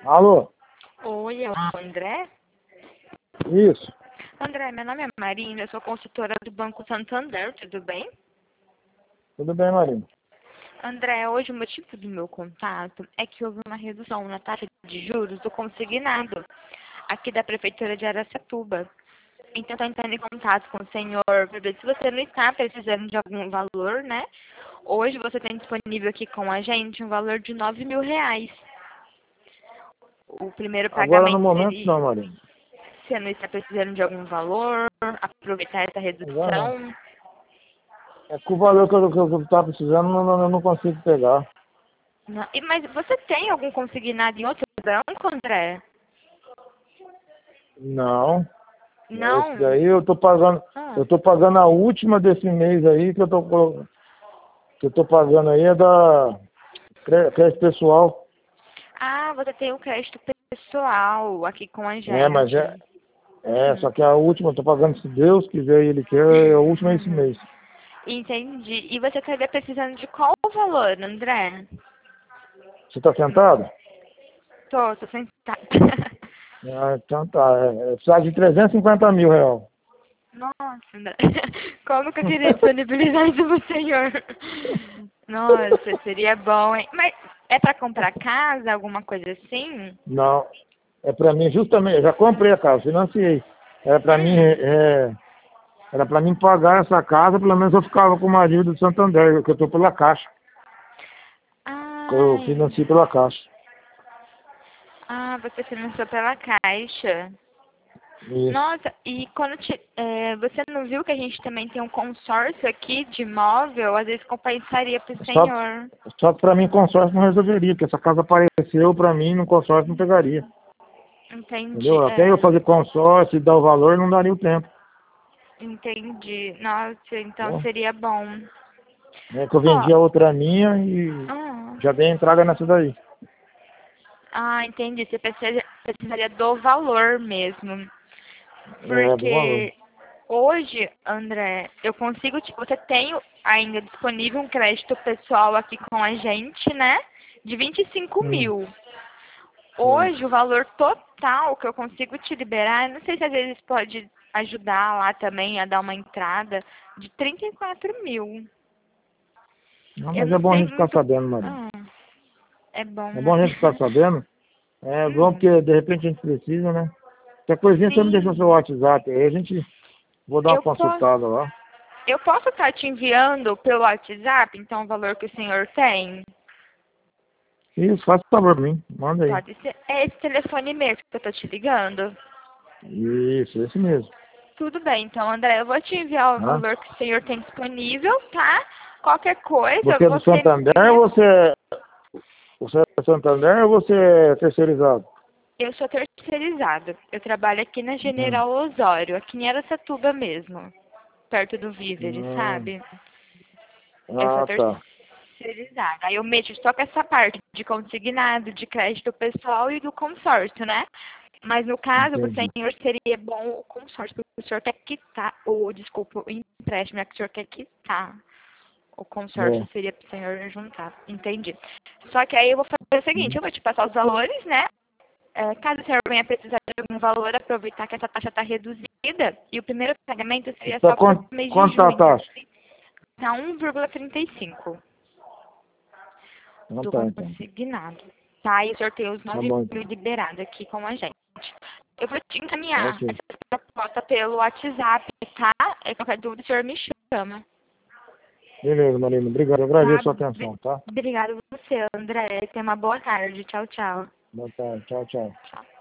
Alô? Oi, é o André? Isso. André, meu nome é Marina, eu sou consultora do Banco Santander, tudo bem? Tudo bem, Marina? André, hoje o motivo do meu contato é que houve uma redução na taxa de juros do consignado aqui da Prefeitura de Araçatuba. Então, estou entrando em contato com o senhor para ver se você não está precisando de algum valor, né? Hoje você tem disponível aqui com a gente um valor de R$ 9.000. O primeiro Agora no pagamento momento seria... não, Marina. Você não está precisando de algum valor, aproveitar essa Agora não. redução. É que o valor que eu estava precisando eu não consigo pegar. Não, mas você tem algum consignado em outro banco, André? Não. Esse Não? daí eu tô pagando. Ah, Eu tô pagando a última desse mês aí que eu tô pagando aí é da crédito pessoal. você tem o crédito pessoal aqui com a É, mas gente. só que a última eu tô pagando, se Deus quiser e Ele quer, é a última esse mês. Entendi. E você estaria precisando de qual valor, André? Você tá sentado? Tô sentada. Ah, então tá. Precisa de R$ 350.000. Nossa, André. Como que eu queria disponibilizar isso pro senhor? Nossa, seria bom, hein? Mas é pra comprar casa, alguma coisa assim? Não. É para mim, justamente, eu já comprei a casa, financiei. Era para mim, Hum. era para mim pagar essa casa, pelo menos eu ficava com uma dívida do Santander, que eu estou pela Caixa. Que eu Ai. financiei pela Caixa. Você financiou pela Caixa. Isso. Nossa, e você não viu que a gente também tem um consórcio aqui de imóvel? Às vezes compensaria para o Só, senhor. só que para mim consórcio não resolveria, porque essa casa apareceu, para mim no consórcio não pegaria. Entendi, Entendeu? Até eu fazer consórcio e dar o valor, não daria o tempo. entendi. Nossa, então Entendeu? seria bom. É que eu Ó, vendi a outra minha e ah, já dei entrada nessa daí. entendi. Você precisaria do valor mesmo. É, do valor. Porque hoje, André, eu consigo, você tem ainda disponível um crédito pessoal aqui com a gente, né? De 25 Hum, mil. é. Hoje, o valor total que eu consigo te liberar, não sei se às vezes pode ajudar lá também a dar uma entrada, de 34 mil. Não, Eu mas é não bom a sei gente ficar muito. sabendo, Maria. Ah, é bom, É bom né? a gente ficar sabendo. É bom Hum, porque de repente a gente precisa, né? Qualquer coisinha você me deixa o seu sim. WhatsApp aí, a gente vou dar uma Eu posso, consultada lá. eu posso estar te enviando pelo WhatsApp, então, o valor que o senhor tem? Isso, faz favor pra mim, manda aí. Pode ser. É esse telefone mesmo que eu tô te ligando? Isso, esse mesmo. Tudo bem, então, André, eu vou te enviar o Tá? valor que o senhor tem disponível, tá? Qualquer coisa, Você é do você me Santander envia. ou você é do Santander ou você é terceirizado? Eu sou terceirizado. Eu trabalho aqui na Hum. General Osório, aqui em Araçatuba mesmo, perto do Vivere, Hum. sabe? Eu sou Ah, tá. terceirizada. Aí eu mexo só com essa parte de consignado, de crédito pessoal e do consórcio, né? Mas no caso, o Entendi. senhor seria bom o consórcio, porque o senhor quer quitar, ou desculpa, o empréstimo é que o senhor quer quitar. O consórcio É. seria para o senhor juntar. Entendi. Só que aí eu vou fazer o seguinte, eu vou te passar os valores, né? Caso o senhor venha precisar de algum valor, aproveitar que essa taxa está reduzida, e o primeiro pagamento seria Tá só para o mês de quanto tá a junho. taxa? Está 1,35 Não do tá, então. consignado. Tá? E o senhor tem os Tá 9 bom, mil então. liberados aqui com a gente. Eu vou te Tá encaminhar ok. essa proposta pelo WhatsApp, tá? Qualquer dúvida, o senhor me chama. Beleza, Marina. Obrigado. Eu Tá? agradeço a sua atenção, tá? Obrigada a você, André. Tenha uma boa tarde. Tchau, tchau. Boa tarde. Tchau, tchau. Tchau.